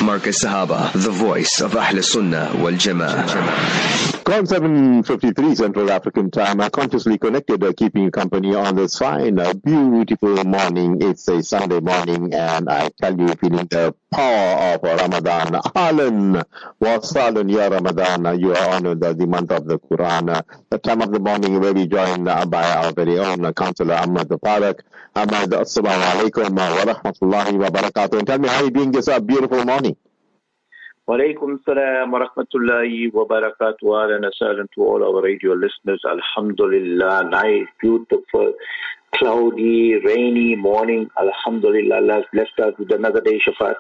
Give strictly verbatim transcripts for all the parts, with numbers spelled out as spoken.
Marcus Sahaba, the voice of Ahl Sunnah wal Jama'ah. Call seven fifty-three Central African Time. I'm consciously connected, uh, keeping you company on this fine, uh, beautiful morning. It's a Sunday morning, and I tell you, feeling the power of Ramadan. Ahlan wa sahlan ya Ramadan. You are honored uh, the month of the Quran. Uh, the time of the morning where we joined uh, by our very own uh, Councillor Ahmad Farak. Ahmad, assalamu alaikum wa rahmatullahi wa barakatuh. And tell me, how are you doing this uh, beautiful morning? Wa alaikum salam wa rahmatullahi wa barakatuh. And assalam to all our radio listeners. Alhamdulillah, nice, beautiful, cloudy, rainy morning. Alhamdulillah, Allah has blessed us with another day, Shafat.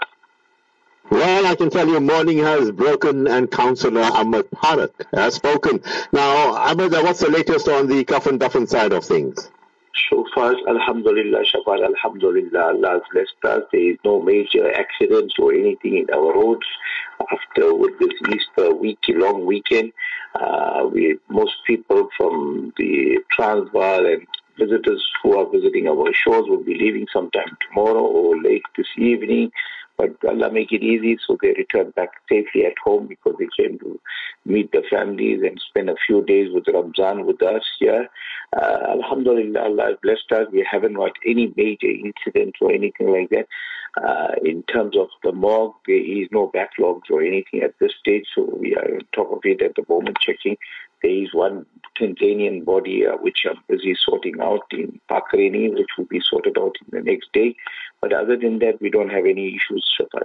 Well, I can tell you, morning has broken, and Councillor Ahmad Farak has spoken. Now, Ahmad, what's the latest on the Kafan Dafan side of things? So far, Alhamdulillah, Shafat, Alhamdulillah, Allah has blessed us. There is no major accidents or anything in our roads. After with this Easter week, long weekend, uh, we most people from the Transvaal and visitors who are visiting our shores will be leaving sometime tomorrow or late this evening. But Allah make it easy, so they return back safely at home because they came to meet the families and spend a few days with Ramzan with us here. Uh, Alhamdulillah, Allah has blessed us. We haven't got any major incidents or anything like that. Uh, in terms of the morgue, there is no backlogs or anything at this stage, so we are on top of it at the moment, checking. There is one Tanzanian body uh, which I'm busy sorting out in Pakreni, which will be sorted out in the next day. But other than that, we don't have any issues, Shafat.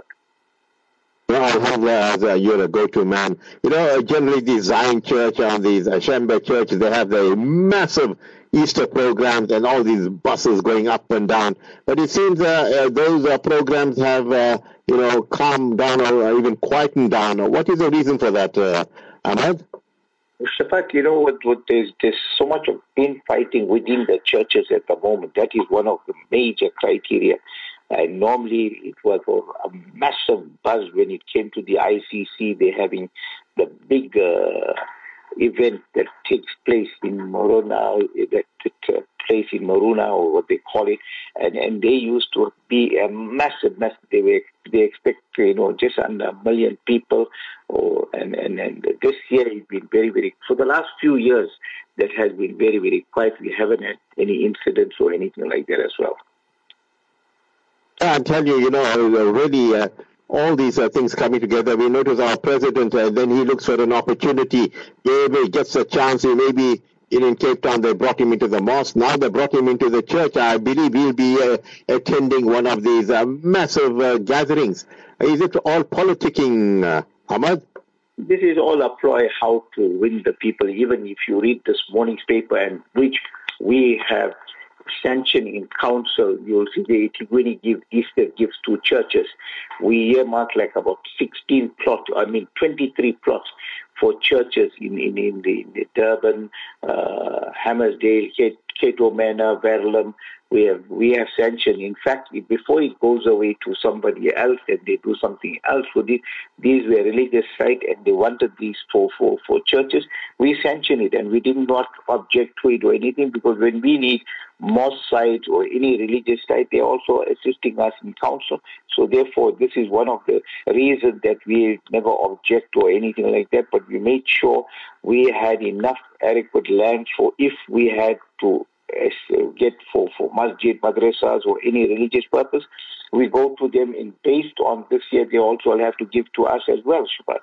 Well, Alhamdulillah, as uh, you're a go-to man. You know, uh, generally the Zion Church and these uh, Shembe Church, they have the massive Easter programs and all these buses going up and down. But it seems uh, uh, those uh, programs have, uh, you know, calmed down or even quietened down. What is the reason for that, uh, Ahmad? Shafat, you know what, what there's, there's so much of infighting within the churches at the moment. That is one of the major criteria. And normally it was a massive buzz when it came to the I C C. They're having the big uh, event that takes place in Morona, that took place in Maruna, or what they call it. And, and they used to be a massive, massive, they were, they expect, you know, just under a million people. Or, and, and, and this year it's been very, very, for the last few years, that has been very, very quiet. We haven't had any incidents or anything like that as well. I tell you, you know, really, uh, all these uh, things coming together. We notice our president, and uh, then he looks for an opportunity. Maybe he gets a chance. He maybe in Cape Town they brought him into the mosque. Now they brought him into the church. I believe he'll be uh, attending one of these uh, massive uh, gatherings. Is it all politicking, uh, Ahmad? This is all a ploy how to win the people. Even if you read this morning's paper, and which we have sanctioned in council, you'll see the Itigwini give Easter gifts to churches. We earmark like about sixteen plots, I mean twenty-three plots for churches in, in, in, the, in the Durban, uh, Hammersdale, Cato Manor, Verulam. We have we have sanctioned. In fact, before it goes away to somebody else and they do something else with it, these were religious sites and they wanted these for, for, for churches. We sanctioned it and we did not object to it or anything, because when we need mosque sites or any religious site, they're also assisting us in council. So therefore, this is one of the reasons that we never object or anything like that, but we made sure we had enough adequate land for if we had to get for, for masjid, madrasas or any religious purpose, we go to them, and based on this year, they also have to give to us as well, Shubhat.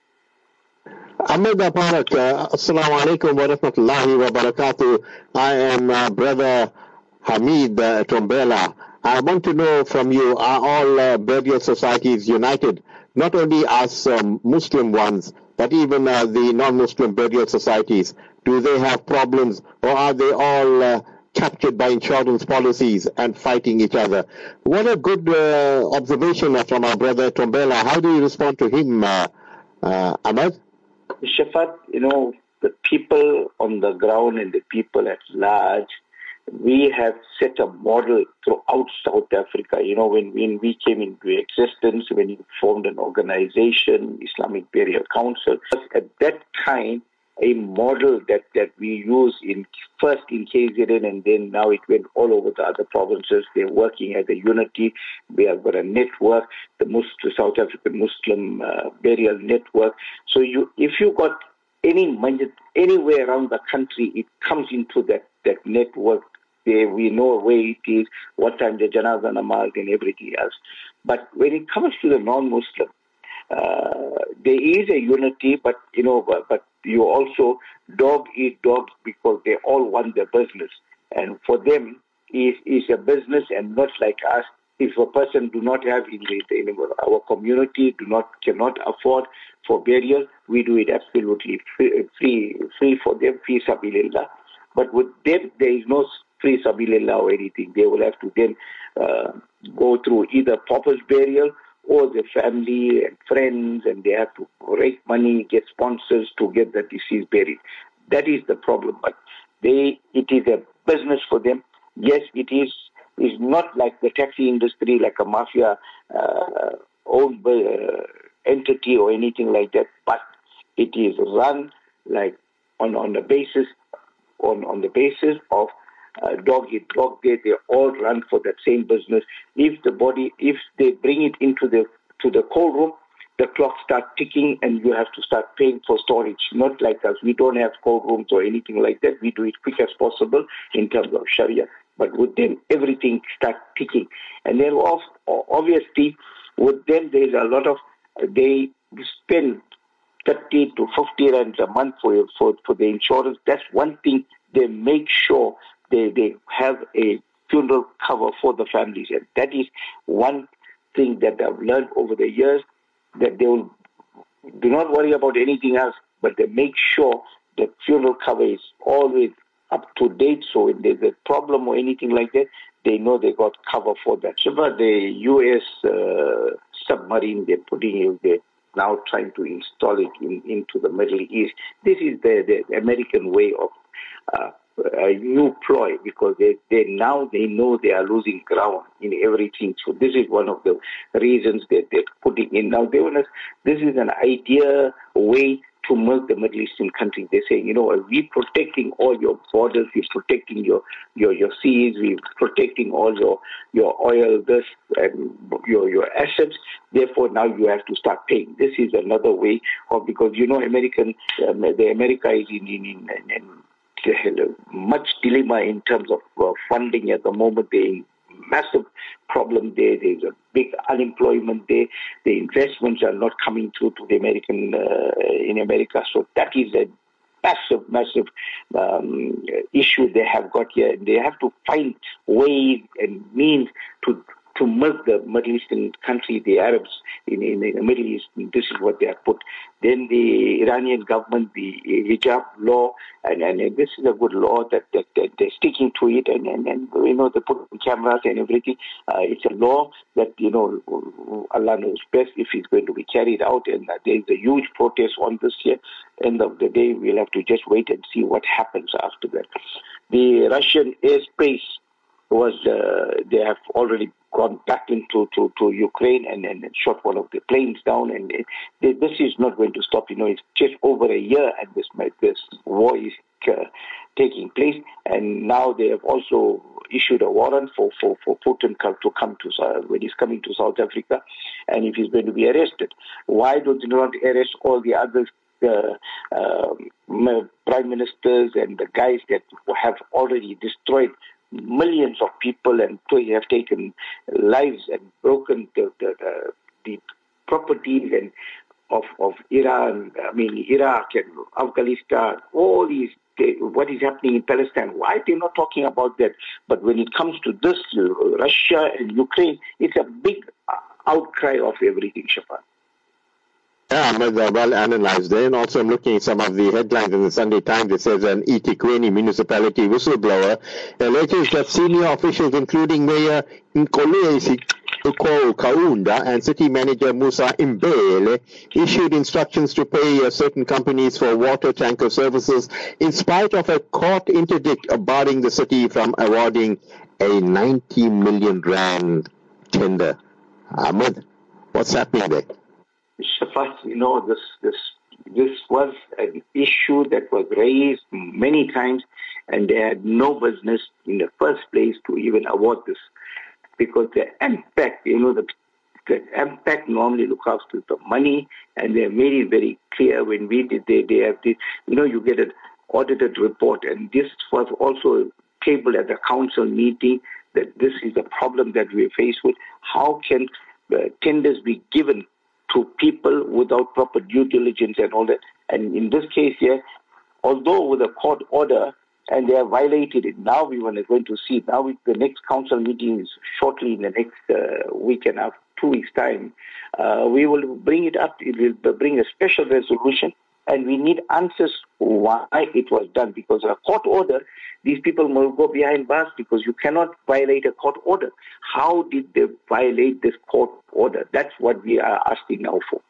Ahmed Farak, uh, assalamu alaikum wa rahmatullahi wa barakatuh. I am uh, brother Hamid uh, Tombela. I want to know from you, are all uh, burial societies united? Not only us um, Muslim ones, but even uh, the non-Muslim burial societies. Do they have problems, or are they all uh, captured by insurance policies and fighting each other? What a good uh, observation from our brother Tombela. How do you respond to him, uh, uh, Ahmed? Shafat, you know, the people on the ground and the people at large, we have set a model throughout South Africa. You know, when, when we came into existence, when we formed an organization, Islamic Burial Council, at that time, a model that, that we use in first in K Z N, and then now it went all over the other provinces. They're working as a unity. We have got a network, the Muslim, South African Muslim uh, Burial Network. So you, if you got any money anywhere around the country, it comes into that, that network. There we know where it is, what time the janazah namaz and everything else. But when it comes to the non-Muslim, uh, there is a unity, but you know, but, but you also dog eat dog because they all want their business, and for them is is a business and not like us. If a person do not have in, in our community, do not cannot afford for burial, we do it absolutely free, free, free for them, free sabilillah. But with them, there is no free sabilillah or anything. They will have to then uh, go through either pauper's burial or the family and friends, and they have to raise money, get sponsors to get the deceased buried. That is the problem. But they, it is a business for them. Yes, it is. Is not like the taxi industry, like a mafia uh, owned uh, entity or anything like that. But it is run like on on the basis on on the basis of uh, dog eat dog. They they all run for that same business. If the body, if they bring it into the to the cold room, the clock starts ticking and you have to start paying for storage. Not like us. We don't have cold rooms or anything like that. We do it quick as possible in terms of Sharia. But with them, everything starts ticking. And then obviously, with them, there's a lot of, they spend thirty to fifty rands a month for, for, for the insurance. That's one thing. They make sure they, they have a funeral cover for the families. And that is one thing that I've learned over the years, that they will do not worry about anything else, but they make sure that funeral cover is always up to date. So if there's a problem or anything like that, they know they got cover for that. Shifa, the U S uh, submarine they're putting in, they're now trying to install it in, into the Middle East. This is the, the American way of uh, a new ploy, because they, they now they know they are losing ground in everything. So this is one of the reasons that they're putting in. Now, they want to, this is an idea way to milk the Middle Eastern countries. They're saying, you know, we're protecting all your borders, we're protecting your, your, your seas, we're protecting all your, your oil, this, and your, your assets. Therefore, now you have to start paying. This is another way of, because, you know, American, um, the America is in, in, in, in much dilemma in terms of uh, funding at the moment. They massive problem there. There's a big unemployment there. The investments are not coming through to the American uh, in America. So that is a massive, massive um, issue they have got here. They have to find ways and means to to milk the Middle Eastern country, the Arabs in, in the Middle East. This is what they have put. Then the Iranian government, the hijab law, and, and, and this is a good law that, that, that they're sticking to it, and, and, and you know, they put cameras and everything. Uh, it's a law that, you know, Allah knows best if it's going to be carried out, and there's a huge protest on this here. End of the day, we'll have to just wait and see what happens after that. The Russian airspace was, uh, they have already gone back into to, to Ukraine and, and shot one of the planes down, and it, they, this is not going to stop. You know, it's just over a year and this this war is uh, taking place, and now they have also issued a warrant for, for, for Putin to come to, uh, when he's coming to South Africa, and if he's going to be arrested. Why don't they not arrest all the others? Uh, uh, prime ministers and the guys that have already destroyed millions of people and have taken lives and broken the, the, the, the properties and of, of Iran, I mean Iraq and Afghanistan, all these, they, what is happening in Palestine. Why they're not talking about that? But when it comes to this, uh, Russia and Ukraine, it's a big outcry of everything, Shafan. Yeah, Ahmed, uh, well analyzed there. And also I'm looking at some of the headlines in the Sunday Times. It says an eThekwini municipality whistleblower alleges that senior officials, including Mayor Nkolesi Kaunda and City Manager Musa Imbele, issued instructions to pay uh, certain companies for water tanker services in spite of a court interdict barring the city from awarding a ninety million rand tender. Ahmed, what's happening there? Shafat, you know, this this this was an issue that was raised many times, and they had no business in the first place to even award this, because the impact, you know, the, the impact normally looks after the money, and they made it very clear when we did, they, they have this, you know, you get an audited report, and this was also tabled at the council meeting, that this is the problem that we're faced with. How can uh, tenders be given to people without proper due diligence and all that? And in this case here, although with a court order, and they have violated it, now we are going to see, now we, the next council meeting is shortly in the next uh, week and a half, two weeks' time, uh, we will bring it up, it will bring a special resolution, and we need answers why it was done, because a court order, these people will go behind bars because you cannot violate a court order. How did they violate this court order? That's what we are asking now for.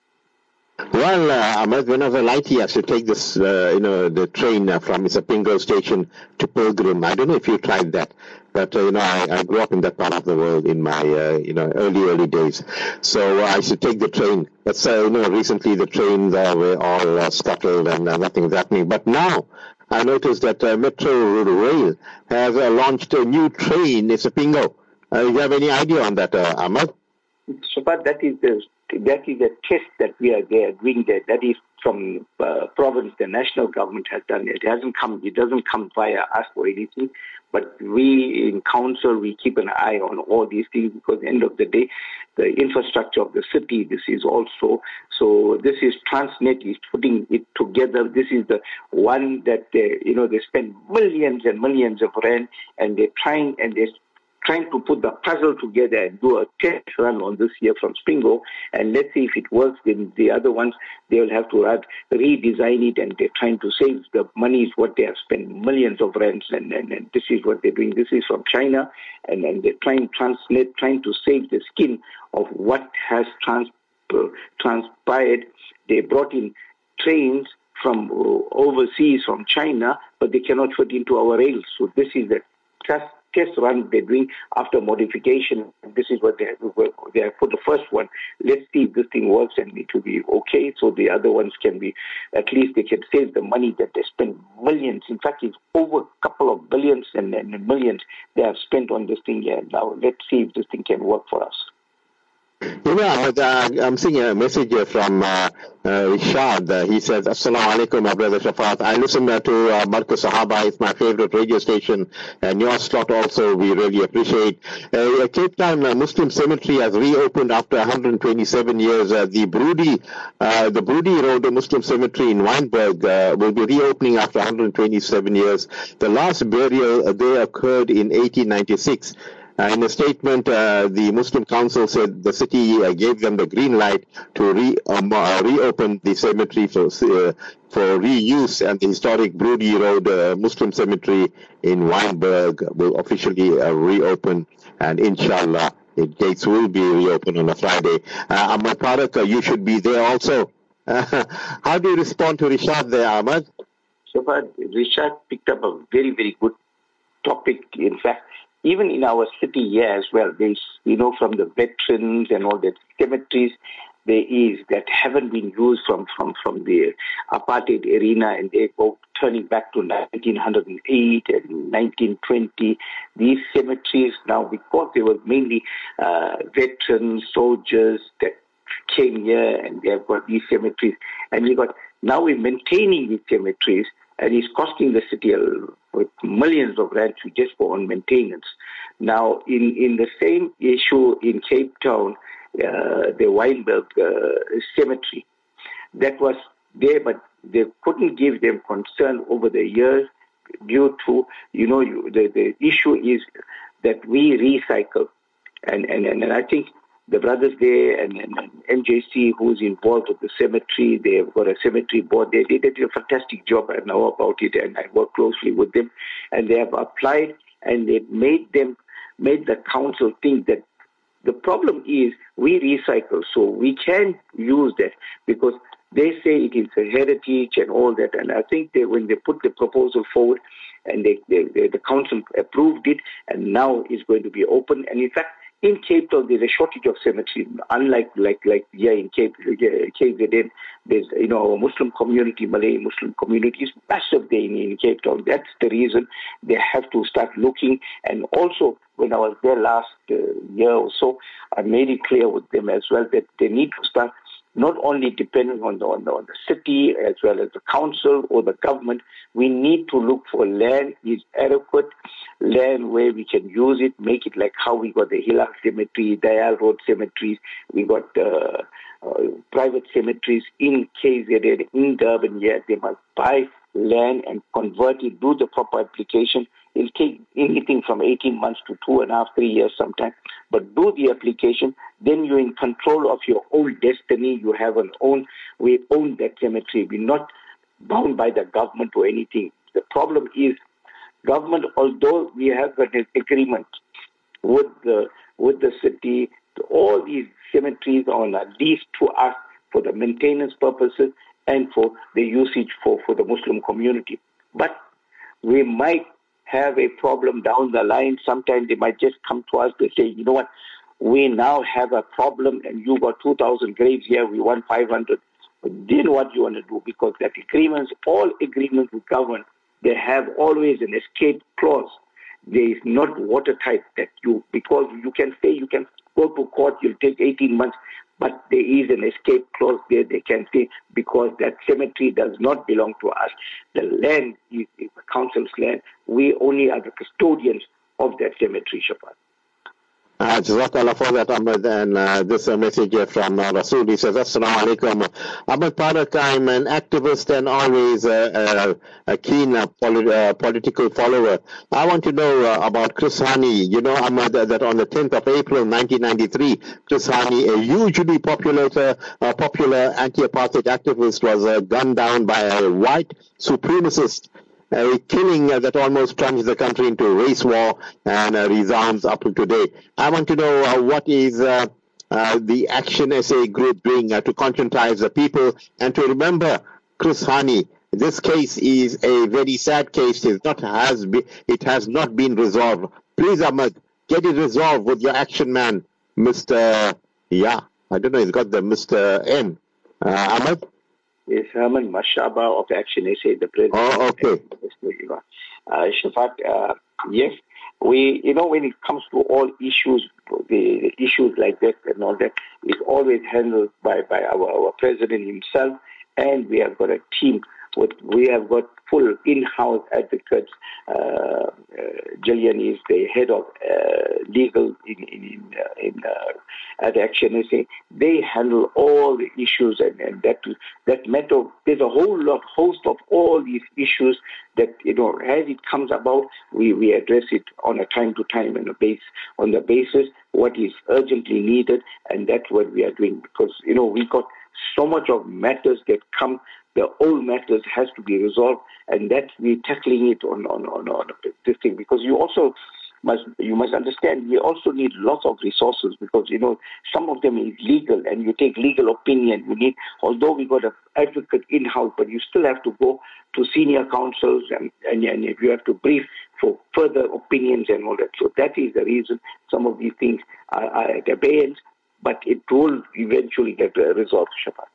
Well, uh, Ahmed, whenever Lighty has to take this, uh, you know, the train uh, from Isipingo station to Pilgrim, I don't know if you tried that, but, uh, you know, I, I grew up in that part of the world in my, uh, you know, early, early days. So uh, I used to take the train. But, uh, you know, recently the trains uh, were all uh, scuttled and uh, nothing was happening. But now I noticed that uh, Metro Rail has uh, launched a new train, Isipingo. Uh, do you have any idea on that, uh, Ahmed? So far, that is the that is a test that we are there doing. That that is from uh, province. The national government has done it. It hasn't come. It doesn't come via us or anything. But we in council, we keep an eye on all these things, because at the end of the day, the infrastructure of the city, this is also, so this is Transnet is putting it together. This is the one that they, you know, they spend millions and millions of rand, and they're trying, and they're trying to put the puzzle together and do a test run on this year from Spingo, and let's see if it works. Then the other ones, they will have to redesign it, and they're trying to save the money is what they have spent millions of rands, and, and, and this is what they're doing. This is from China, and, and they're trying Transnet, trying to save the skin of what has trans, uh, transpired. They brought in trains from uh, overseas, from China, but they cannot fit into our rails. So this is the test test run they're doing after modification. This is what they have, they have put the first one. Let's see if this thing works, and it will be okay. So the other ones can be, at least they can save the money that they spend millions. In fact, it's over a couple of billions and, and millions they have spent on this thing here. Now let's see if this thing can work for us. You know, uh, I'm seeing a message from uh, uh, Rishad. Uh, he says, Assalamu alaikum, my brother Shafat. I listen uh, to uh, Marcus Sahaba. It's my favorite radio station. And your slot also, we really appreciate. Uh, Cape Town uh, Muslim Cemetery has reopened after one hundred twenty-seven years. Uh, the Broody, uh, the Broody Road Muslim Cemetery in Wynberg uh, will be reopening after one hundred twenty-seven years. The last burial uh, there occurred in eighteen ninety-six. Uh, in a statement, uh, the Muslim Council said the city uh, gave them the green light to re, um, uh, reopen the cemetery for uh, for reuse, and the historic Broody Road uh, Muslim Cemetery in Wynberg will officially uh, reopen, and inshallah, the gates will be reopened on a Friday. Uh, Ahmad Parak, uh, you should be there also. Uh, how do you respond to Rishad there, Ahmad? So far, Rishad picked up a very, very good topic. In fact, even in our city here as well, there's, you know, from the veterans and all that cemeteries, there is that haven't been used from, from, from the apartheid arena, and they go turning back to nineteen oh eight and nineteen twenty. These cemeteries now, because they were mainly uh, veterans, soldiers that came here, and they have got these cemeteries, and we got, now we're maintaining these cemeteries, and it's costing the city a, with millions of rands just for on maintenance. Now, in, in the same issue in Cape Town, uh, the Wynberg uh, cemetery, that was there, but they couldn't give them concern over the years due to, you know, you, the, the issue is that we recycle. And, and, and I think the brothers there and, and, and M J C, who's involved with the cemetery, they've got a cemetery board. They, they did a fantastic job. I know about it, and I work closely with them. And they have applied, and they made them, made the council think that the problem is we recycle, so we can use that, because they say it is a heritage and all that. And I think they, when they put the proposal forward, and they, they, they, the council approved it, and now it's going to be open. And in fact, in Cape Town, there's a shortage of cemeteries. Unlike like like yeah, in Cape K Z N, there's you know our Muslim community, Malay Muslim community is massive there in, in Cape Town. That's the reason they have to start looking. And also, when I was there last uh, year or so, I made it clear with them as well that they need to start not only depending on the, on the on the city as well as the council or the government. We need to look for land is adequate, land where we can use it, make it like how we got the Hilal Cemetery, Dayal Road cemeteries, we got uh, uh, private cemeteries in K Z N, in Durban. Yeah, they must buy land and convert it, do the proper application. It'll take anything from eighteen months to two and a half, three years sometimes. But do the application, then you're in control of your own destiny. You have an own, we own that cemetery. We're not bound by the government or anything. The problem is government, although we have an agreement with the with the city, all these cemeteries are on a lease to us for the maintenance purposes and for the usage for, for the Muslim community. But we might have a problem down the line. Sometimes they might just come to us to say, you know what, we now have a problem and you got two thousand graves here, we want five hundred. But then what do you want to do? Because that agreements, all agreements with government, they have always an escape clause. There is not watertight that you, because you can say you can go to court, you'll take eighteen months, but there is an escape clause there. They can say, because that cemetery does not belong to us. The land is, is the council's land. We only are the custodians of that cemetery, Shafat. Uh, Jazakallah for that, Ahmed. And uh, this uh, message here from uh, Rasool. He says, Assalamu alaikum. Ahmed Parak, I'm an activist and always uh, uh, a keen uh, polit- uh, political follower. I want to know uh, about Chris Hani. You know, Ahmed, that on the tenth of April nineteen ninety-three, Chris Hani, a hugely popular, uh, popular anti-apartheid activist, was uh, gunned down by a white supremacist. A killing uh, that almost plunged the country into a race war and uh, resounds up to today. I want to know uh, what is uh, uh, the Action S A group doing uh, to conscientize the people and to remember Chris Hani. This case is a very sad case. It not has be, it has not been resolved. Please, Ahmed, get it resolved with your action man, Mister Yeah, I don't know. He's got the Mister M. Uh, Ahmed. Yes, Herman Mashaba of Action S A, the president. Oh, okay. Uh, Shafat, uh, yes, we, you know, when it comes to all issues, the issues like that and all that is always handled by, by our, our president himself, and we have got a team. With, we have got full in-house advocates. Uh, uh, Jillian is the head of uh, legal in, in, uh, in uh, at Action S A. They handle all the issues, and, and that that matter. There's a whole lot, host of all these issues that, you know, as it comes about, we, we address it on a time to time and a base on the basis what is urgently needed, and that's what we are doing. Because, you know, we got so much of matters that come. The old matters has to be resolved, and that we're tackling it on, on, on, on this thing. Because you also must, you must understand, we also need lots of resources, because, you know, some of them is legal, and you take legal opinion. You need, although we got an advocate in-house, but you still have to go to senior counsels, and, and, and you have to brief for further opinions and all that. So that is the reason some of these things are, are at abeyance, but it will eventually get resolved, Shafat.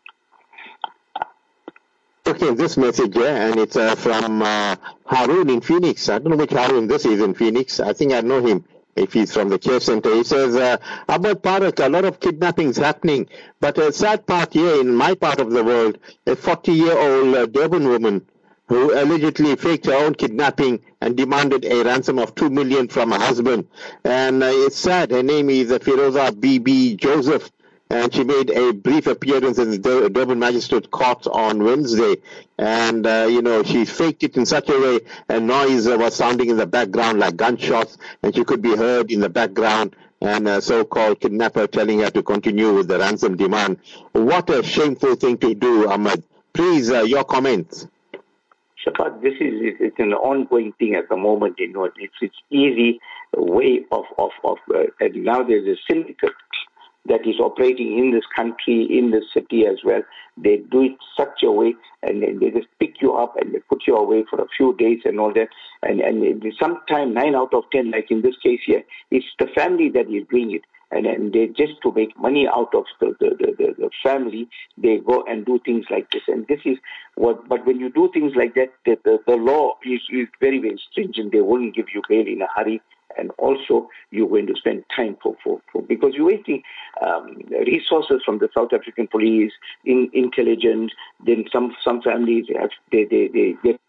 Okay, this message here, and it's uh, from uh, Harun in Phoenix. I don't know which Harun this is in Phoenix. I think I know him if he's from the care center. He says, uh, Ahmed Parak, a lot of kidnappings happening, but a sad part here in my part of the world, a forty-year-old uh, Durban woman who allegedly faked her own kidnapping and demanded a ransom of two million dollars from her husband. And uh, it's sad. Her name is uh, Firoza Bibi Joseph. And she made a brief appearance in the Durban Magistrate Court on Wednesday. And, uh, you know, she faked it in such a way, a noise uh, was sounding in the background like gunshots, and she could be heard in the background, and a so-called kidnapper telling her to continue with the ransom demand. What a shameful thing to do, Ahmed. Please, uh, your comments. Shafat, this is it's an ongoing thing at the moment. You know, it's it's easy way of, of, of uh, and now there's a syndicate that is operating in this country, in this city as well. They do it such a way, and then they just pick you up and they put you away for a few days and all that. And and sometimes nine out of ten, like in this case here, it's the family that is doing it. And, and they just to make money out of the, the, the, the family, they go and do things like this. And this is what, but when you do things like that, the, the, the law is, is very, very stringent. They won't give you bail in a hurry. And also, you're going to spend time for, for, for because you're wasting um, resources from the South African police, in intelligence. Then some some families have they they they get.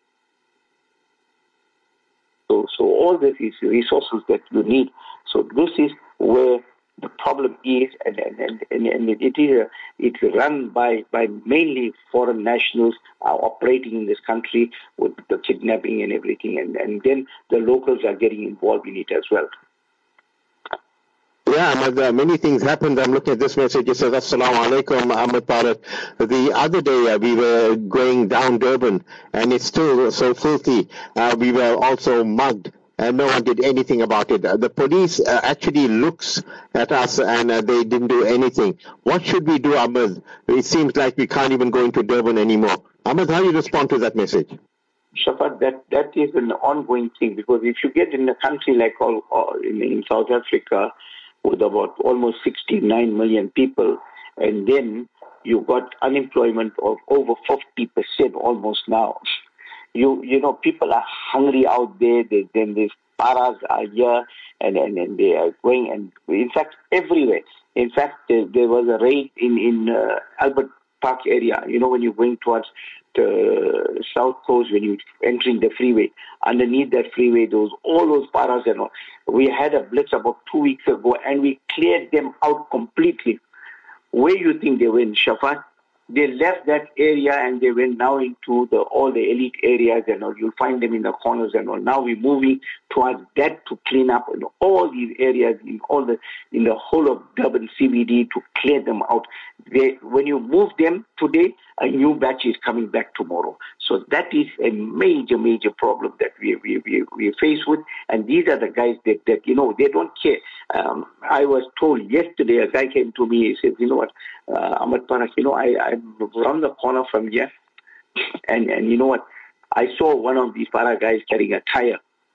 So so all this is resources that you need. So this is where the problem is, and and and, and, and it is a, it's run by by mainly foreign nationals are operating in this country with the kidnapping and everything, and and then the locals are getting involved in it as well. Yeah, Ahmed, uh, many things happened. I'm looking at this message. It says, Assalamu alaikum, Ahmed Parak. The other day uh, we were going down Durban, and it's still so filthy. Uh, we were also mugged. And no one did anything about it. Uh, the police uh, actually looks at us and uh, they didn't do anything. What should we do, Ahmed? It seems like we can't even go into Durban anymore. Ahmed, how do you respond to that message? Shafat, that, that is an ongoing thing, because if you get in a country like all, all in, in South Africa with about almost sixty-nine million people, and then you got unemployment of over fifty percent almost now. You you know, people are hungry out there. They, then these paras are here, and, and, and they are going, and in fact, everywhere. In fact, there, there was a raid in, in uh, Albert Park area. You know, when you're going towards the south coast, when you're entering the freeway, underneath that freeway, those all those paras and all. We had a blitz about two weeks ago, and we cleared them out completely. Where you think they went, Shafat? They left that area and they went now into the all the elite areas and all. You'll find them in the corners and all. Now we're moving towards that to clean up in all these areas, in all the in the whole of Durban C B D, to clear them out. They, when you move them today, a new batch is coming back tomorrow. So that is a major, major problem that we we we we face with. And these are the guys that, that you know, they don't care. Um, I was told yesterday, a guy came to me, he said, you know what, uh, Ahmed Parak, you know, I, I'm around the corner from here, and, and you know what, I saw one of these para guys carrying a tire.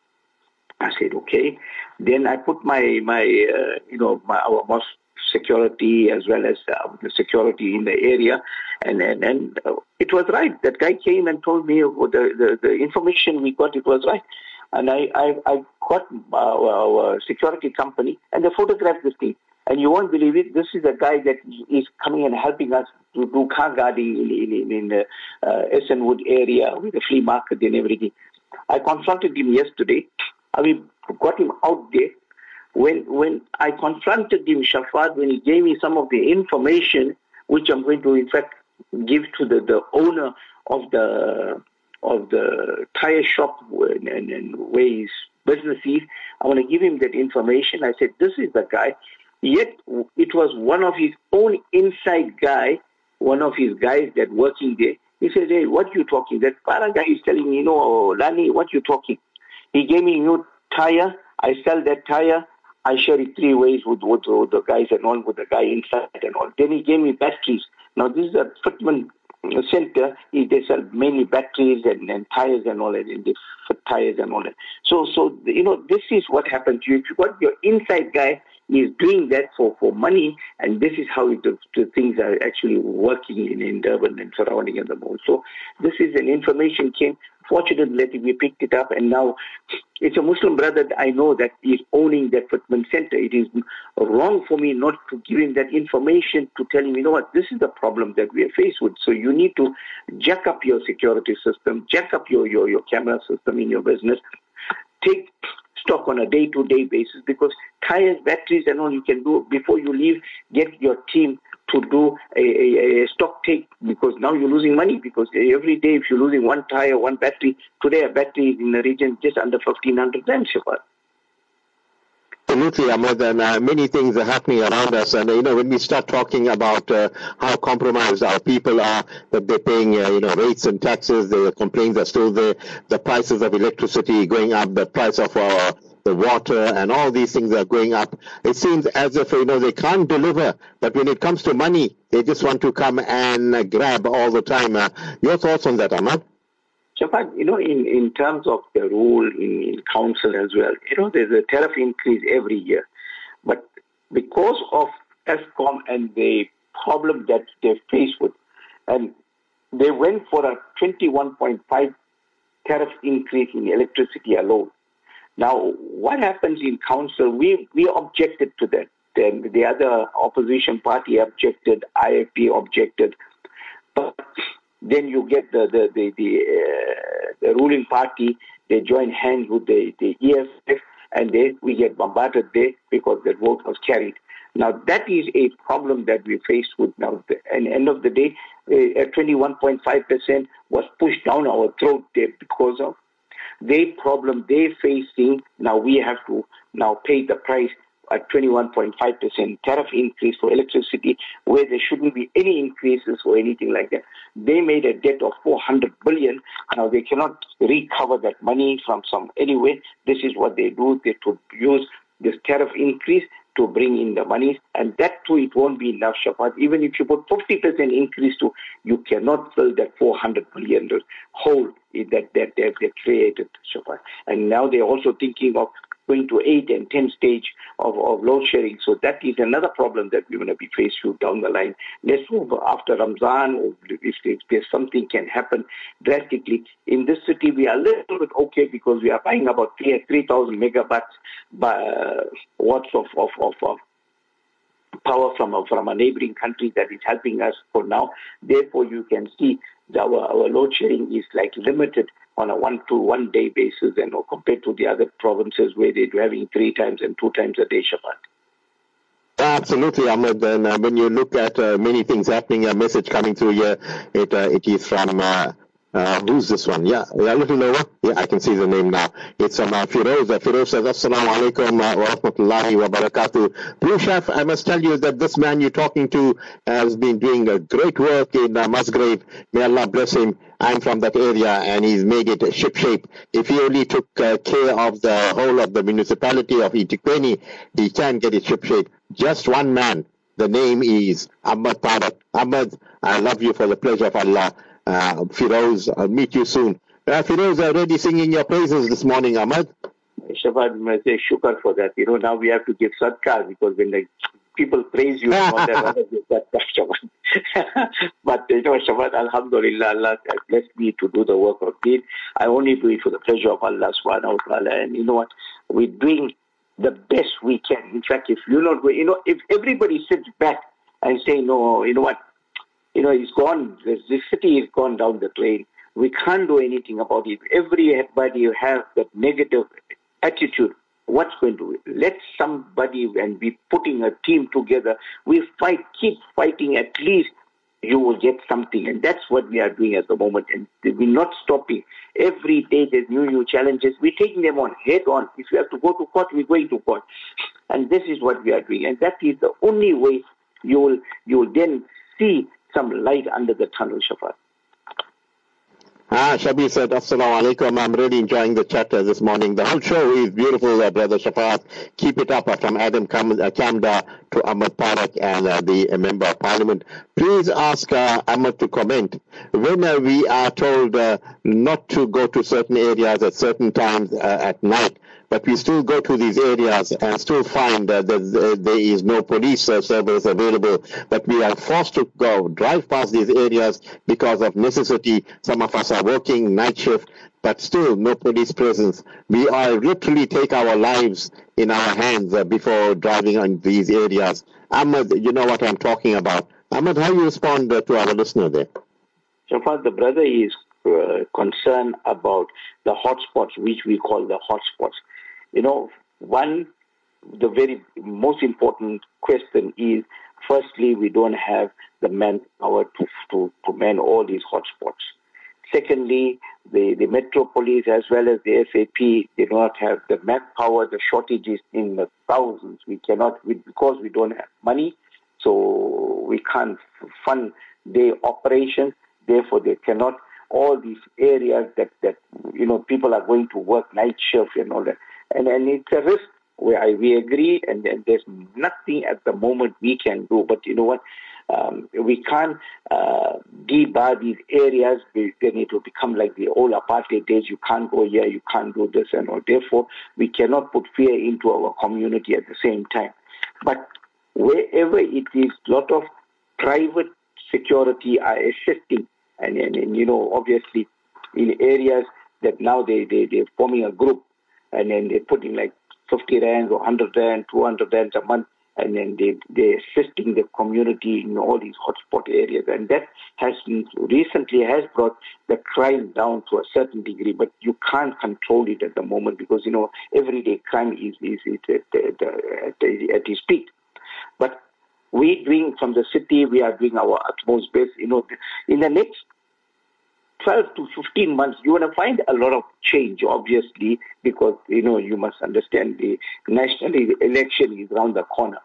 I said, okay. Then I put my, my uh, you know, my, our most security as well as uh, the security in the area, and and, and uh, it was right. That guy came and told me the, the, the information we got, it was right. And I, I, I got our, our security company, and they photographed this thing. And you won't believe it, this is a guy that is coming and helping us to do car guarding in, in, in the uh, Essenwood area with the flea market and everything. I confronted him yesterday. We got him out there. When when I confronted him, Shafat, when he gave me some of the information, which I'm going to, in fact, give to the, the owner of the of the tire shop and, and, and where his business is, I want to give him that information. I said, this is the guy. Yet it was one of his own inside guy, one of his guys that working there. He said, hey, what you talking? That para guy is telling me, you know, Lani, what you talking? He gave me a new tire. I sell that tire. I share it three ways with, with, with the guys and all, with the guy inside and all. Then he gave me batteries. Now, this is a fitment center. They sell mainly batteries and, and tires and all that, and they fit tires and all that. So, so you know, this is what happened to you. If you got your inside guy is doing that for, for money, and this is how it, the, the things are actually working in, in Durban and surrounding at the moment. So this is an information came. Fortunately, we picked it up, and now it's a Muslim brother that I know that is owning that fitment center. It is wrong for me not to give him that information, to tell him, you know what, this is the problem that we are faced with. So you need to jack up your security system, jack up your, your, your camera system in your business, take stock on a day-to-day basis, because tires, batteries and all you can do before you leave, get your team to do a, a, a stock take, because now you're losing money, because every day if you're losing one tire, one battery, today a battery is in the region just under fifteen hundred rand, Shafat. Absolutely, Ahmed, and uh, many things are happening around us. And, uh, you know, when we start talking about uh, how compromised our people are, that they're paying, uh, you know, rates and taxes, the complaints are still there, the prices of electricity going up, the price of our the water and all these things are going up. It seems as if, you know, they can't deliver, but when it comes to money, they just want to come and uh, grab all the time. Uh, your thoughts on that, Ahmed? Shafat, you know, in, in terms of the rule in, in council as well, you know, there's a tariff increase every year. But because of Eskom and the problem that they faced with, and they went for a twenty-one point five tariff increase in electricity alone. Now, what happens in council, we, we objected to that. Then the other opposition party objected, I F P objected. But then you get the the the, the, uh, the ruling party, they join hands with the, the E F F, and then we get bombarded there because the vote was carried. Now, that is a problem that we faced with now. At the end of the day, uh, twenty-one point five percent was pushed down our throat there because of the problem they're facing. Now we have to now pay the price at twenty-one point five percent tariff increase for electricity, where there shouldn't be any increases or anything like that. They made a debt of four hundred billion. Now they cannot recover that money from some anyway. This is what they do. They to use this tariff increase to bring in the money, and that too, it won't be enough, Shafaat. Even if you put fifty percent increase to, you cannot fill that four hundred billion hole that, that, that they created, Shafaat. And now they're also thinking of going to eight and ten stage of, of load shedding. So that is another problem that we're going to be faced with down the line. Let's hope after Ramzan, or if, if there's something can happen drastically. In this city, we are a little bit okay because we are buying about three thousand megawatts uh, watts of, of, of, of power from a, from a neighboring country that is helping us for now. Therefore, you can see that our, our load shedding is like limited on a one to one day basis, and compared to the other provinces where they're having three times and two times a day, Shafaat. Absolutely, Ahmed. And uh, when you look at uh, many things happening, a message coming through here, it uh, it is from uh, uh, who's this one? Yeah, a little lower. Yeah, I can see the name now. It's from uh, Firoz. Uh, Firoz says, Assalamu alaikum uh, wa rahmatullahi wa barakatuh. Blue Chef, I must tell you that this man you're talking to has been doing a great work in uh, Musgrave. May Allah bless him. I'm from that area, and he's made it ship-shape. If he only took uh, care of the whole of the municipality of eThekwini, he can get it ship-shape. Just one man. The name is Ahmed Parak. Ahmed, I love you for the pleasure of Allah. Uh, Firoz, I'll meet you soon. Uh, Firoz already singing your praises this morning, Ahmed. Shafaat, I say shukar for that. You know, now we have to give sadaqah because when the people praise you, all that, but you know, Shafaat, alhamdulillah, Allah has blessed me to do the work of deen. I only do it for the pleasure of Allah subhanahu wa ta'ala. And you know what? We're doing the best we can. In fact, if you're not going, you know, if everybody sits back and say, no, you know what, you know, it's gone, the city is gone down the drain. We can't do anything about it. Everybody has that negative attitude. What's going to let somebody and be putting a team together? We fight, keep fighting. At least you will get something, and that's what we are doing at the moment. And we're not stopping. Every day there's new new challenges. We're taking them on head on. If we have to go to court, we're going to court, and this is what we are doing. And that is the only way you will you will then see some light under the tunnel, Shafaat. Ah, Shabir said, Assalamu alaikum. I'm really enjoying the chat uh, this morning. The whole show is beautiful, uh, Brother Shafaat. Keep it up uh, from Adam Kam- uh, Kamda to Ahmed Parak and uh, the uh, Member of Parliament. Please ask uh, Ahmed to comment. When uh, we are told uh, not to go to certain areas at certain times uh, at night, but we still go to these areas and still find uh, that there is no police uh, service available, but we are forced to go drive past these areas because of necessity. Some of us are working night shift, but still no police presence. We are literally take our lives in our hands uh, before driving on these areas. Ahmed, you know what I'm talking about. Ahmed, how you respond uh, to our listener there? Shafaat, the brother is uh, concerned about the hotspots, which we call the hotspots. You know, one, the very most important question is, firstly, we don't have the manpower to, to, to man all these hotspots. Secondly, the, the metropolis as well as the S A P, they do not have the manpower, the shortages in the thousands. We cannot, we, because we don't have money, so we can't fund their operations. Therefore, they cannot, all these areas that, that, you know, people are going to work night shift and all that. And, and it's a risk where I, we agree, and, and there's nothing at the moment we can do. But you know what? Um, we can't uh, debar these areas. Then it will become like the old apartheid days. You can't go here, you can't do this and all. Therefore, we cannot put fear into our community at the same time. But wherever it is, lot of private security are assisting, and, and, and you know, obviously in areas that now they, they, they're forming a group, and then they're putting like fifty rands or one hundred rand, two hundred rands a month, and then they, they're assisting the community in all these hotspot areas. And that has been, recently has brought the crime down to a certain degree, but you can't control it at the moment because, you know, everyday crime is, is, is at, at, at, at its peak. But we doing from the city, we are doing our utmost best. You know, in the next twelve to fifteen months, you're going to find a lot of change, obviously, because, you know, you must understand the national election is around the corner.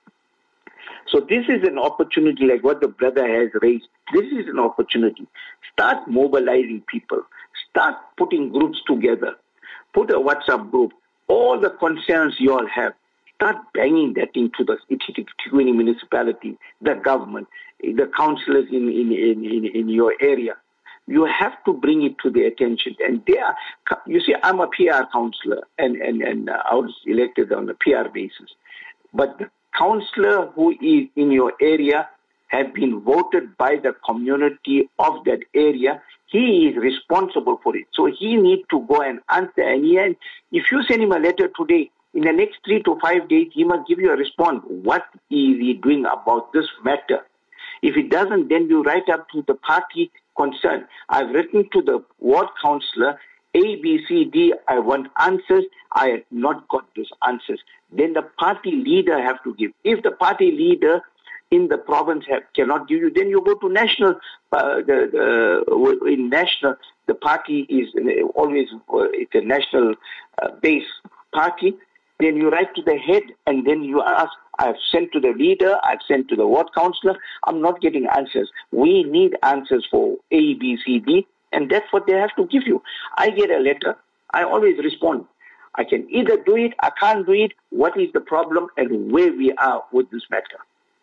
So this is an opportunity like what the brother has raised. This is an opportunity. Start mobilizing people. Start putting groups together. Put a WhatsApp group. All the concerns you all have, start banging that into the eThekwini municipality, the government, the councillors in, in, in, in, in your area. You have to bring it to their attention. And they are, you see, I'm a P R councillor, and, and, and I was elected on a P R basis. But the councillor who is in your area have been voted by the community of that area. He is responsible for it. So he needs to go and answer. And he has, if you send him a letter today, in the next three to five days, he must give you a response. What is he doing about this matter? If it doesn't, then you write up to the party concerned. I've written to the ward councillor, A, B, C, D, I want answers. I have not got those answers. Then the party leader have to give. If the party leader in the province have, cannot give you, then you go to national. Uh, the, the, in national, the party is always, uh, it's a national uh, base party. Then you write to the head, and then you ask, I've sent to the leader, I've sent to the ward councillor, I'm not getting answers. We need answers for A, B, C, D, and that's what they have to give you. I get a letter, I always respond. I can either do it, I can't do it, what is the problem, and where we are with this matter.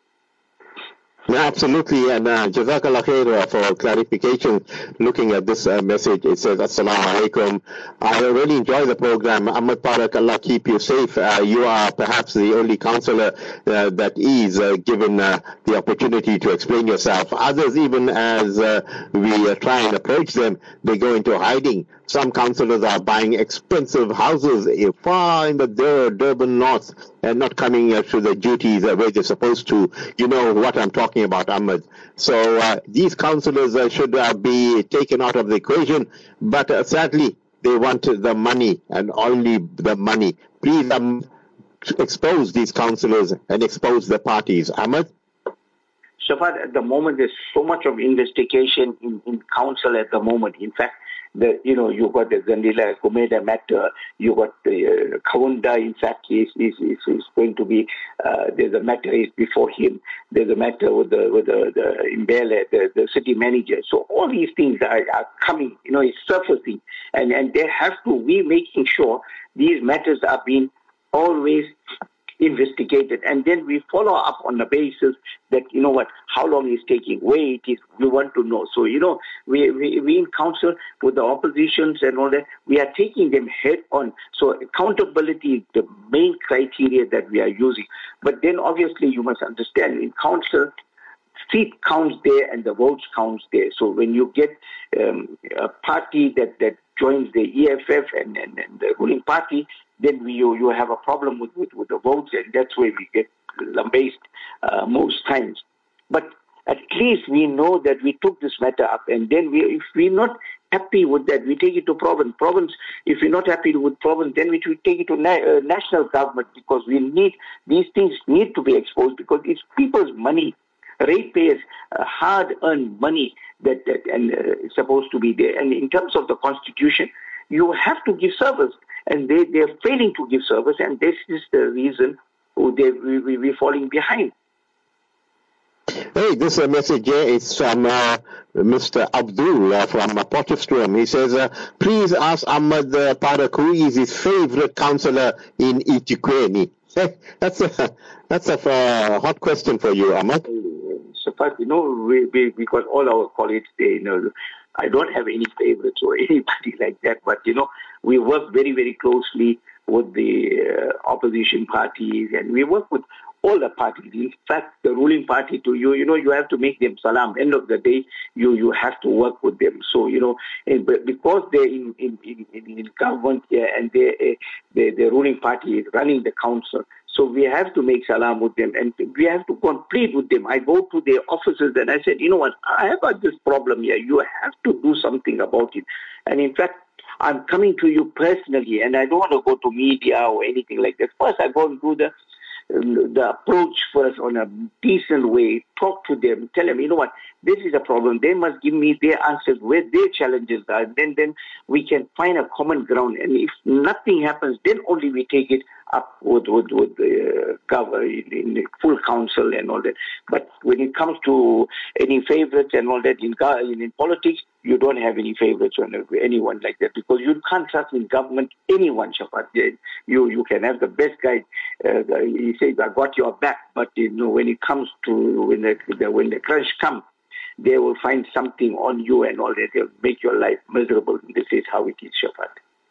Yeah, absolutely, and uh, Jazakallah khair for clarification. Looking at this uh, message, it says, Assalamu alaikum. I really enjoy the program. Ahmad Parak, Allah keep you safe. Uh, you are perhaps the only councillor uh, that is uh, given uh, the opportunity to explain yourself. Others, even as uh, we uh, try and approach them, they go into hiding. Some councillors are buying expensive houses far in the Dur- Durban North and not coming uh, to the duties uh, where they're supposed to. You know what I'm talking about, Ahmed. So uh, these councillors uh, should uh, be taken out of the equation, but uh, sadly, they want the money and only the money. Please um, expose these councillors and expose the parties. Ahmed? Shafat, at the moment, there's so much of investigation in, in council at the moment. In fact, the, you know, you got the Zandila Gumeda matter, you got the uh, Kaunda, in fact, is, is, is, is going to be, uh, there's a matter is before him, there's a matter with the, with the, the Mbele, the, the city manager. So all these things are, are coming, you know, it's surfacing, and, and they have to, we making sure these matters are being always investigated, and then we follow up on the basis that, you know what, how long it's taking, where it is, we want to know. So, you know, we, we, we in council with the oppositions and all that, we are taking them head on. So accountability is the main criteria that we are using. But then obviously you must understand, in council, seat counts there and the votes counts there. So when you get um, a party that, that joins the E F F and, and, and the ruling party, then we, you, you have a problem with, with, with the votes, and that's where we get lambasted uh, most times. But at least we know that we took this matter up, and then we, if we're not happy with that, we take it to province. Province, if we're not happy with province, then we should take it to na- uh, national government, because we need, these things need to be exposed, because it's people's money, ratepayers, uh, hard-earned money that, that and uh, is supposed to be there. And in terms of the constitution, you have to give service, and they, they're failing to give service, and this is the reason they, we, we, we're falling behind. Hey, this uh, message here is from uh, Mister Abdul uh, from uh, Potchefstroom. He says, uh, please ask Ahmad uh, Parak who is his favorite councillor in eThekwini. That's a, that's a uh, hot question for you, Ahmad. So far, you know, we, we, because all our colleagues, they, you know, I don't have any favorites or anybody like that, but, you know, we work very, very closely with the uh, opposition parties, and we work with all the parties. In fact, the ruling party to you, you know, you have to make them salam. End of the day, you, you have to work with them. So, you know, and, but because they're in, in, in, in government here and they, uh, the, the ruling party is running the council, so we have to make salam with them and we have to complete with them. I go to their offices and I said, you know what, I have got this problem here. You have to do something about it. And in fact, I'm coming to you personally and I don't want to go to media or anything like that. First, I go and do the the approach first on a decent way, talk to them, tell them, you know what, this is a problem. They must give me their answers, where their challenges are. Then, then we can find a common ground. And if nothing happens, then only we take it up with, with, with the government in the full council and all that. But when it comes to any favorites and all that in, in, in politics, you don't have any favorites on anyone like that because you can't trust in government anyone, Shafat. You you can have the best guy. Uh, he says, I got your back. But, you know, when it comes to, when the, the, when the crunch comes, they will find something on you and all that. They'll make your life miserable. This is how it is, Shafat.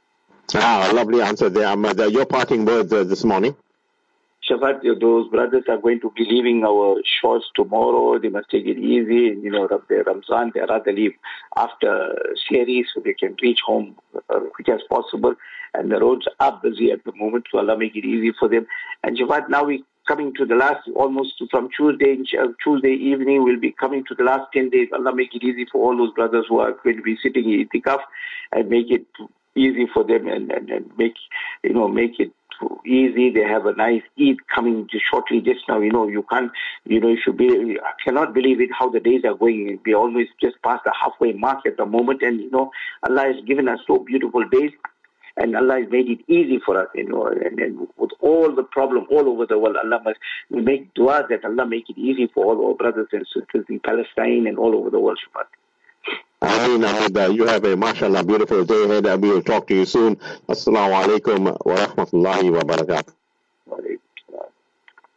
Ah, lovely answer there, Ahmed. Uh, your parting words uh, this morning? Shafat, those brothers are going to be leaving our shores tomorrow. They must take it easy. You know, the Ramzan, they rather leave after series so they can reach home as quick as possible. And the roads are busy at the moment, so Allah make it easy for them. And Shafat, now we coming to the last, almost from Tuesday, Tuesday evening, we'll be coming to the last ten days. Allah make it easy for all those brothers who are going to be sitting in itikaf and make it easy for them and, and, and make, you know, make it easy. They have a nice Eid coming just shortly just now. You know, you can't, you know, you should be, I cannot believe it how the days are going. We almost just past the halfway mark at the moment. And, you know, Allah has given us so beautiful days. And Allah has made it easy for us, you know, and, and with all the problem all over the world, Allah must make dua that Allah make it easy for all our brothers and sisters in Palestine and all over the world, Shafat. Ameen, Ahmed. Uh, you have a, mashallah, beautiful day ahead. We will talk to you soon. Assalamu alaikum wa rahmatullahi wa barakatuh.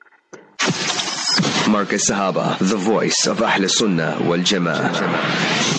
Marcus Sahaba, the voice of Ahl Sunnah wal Jama'ah.